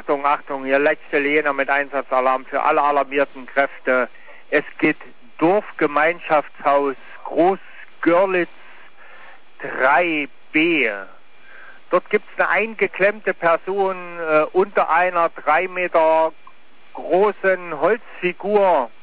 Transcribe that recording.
Achtung, Achtung, hier letzte Lehner mit Einsatzalarm für alle alarmierten Kräfte. Es geht Dorfgemeinschaftshaus Groß-Görlitz 3b. Dort gibt's eine eingeklemmte Person unter einer 3 Meter großen Holzfigur.